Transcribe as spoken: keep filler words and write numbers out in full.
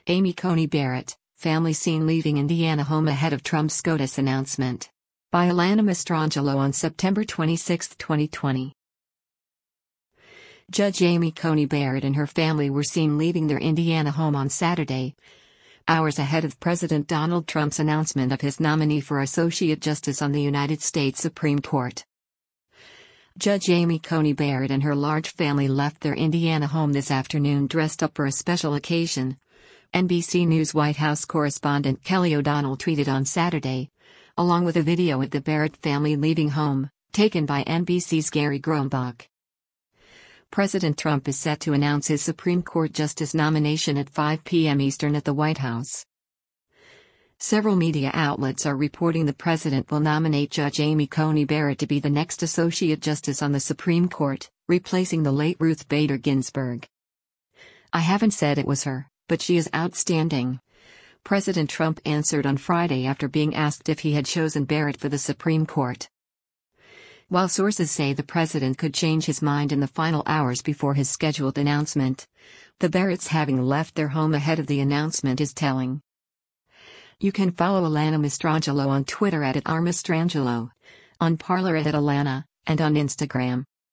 Amy Coney Barrett, family seen leaving Indiana home ahead of Trump's SCOTUS announcement. By Alana Mastrangelo on September twenty-sixth, twenty twenty. Judge Amy Coney Barrett and her family were seen leaving their Indiana home on Saturday, hours ahead of President Donald Trump's announcement of his nominee for Associate Justice on the United States Supreme Court. Judge Amy Coney Barrett and her large family left their Indiana home this afternoon dressed up for a special occasion. N B C News White House correspondent Kelly O'Donnell tweeted on Saturday, along with a video of the Barrett family leaving home, taken by N B C's Gary Grumbach. President Trump is set to announce his Supreme Court Justice nomination at five p m Eastern at the White House. Several media outlets are reporting the president will nominate Judge Amy Coney Barrett to be the next Associate Justice on the Supreme Court, replacing the late Ruth Bader Ginsburg. "I haven't said it was her, but she is outstanding," President Trump answered on Friday after being asked if he had chosen Barrett for the Supreme Court. While sources say the president could change his mind in the final hours before his scheduled announcement, the Barretts having left their home ahead of the announcement is telling. You can follow Alana Mastrangelo on Twitter at, at r mastrangelo, on Parler at, at Alana, and on Instagram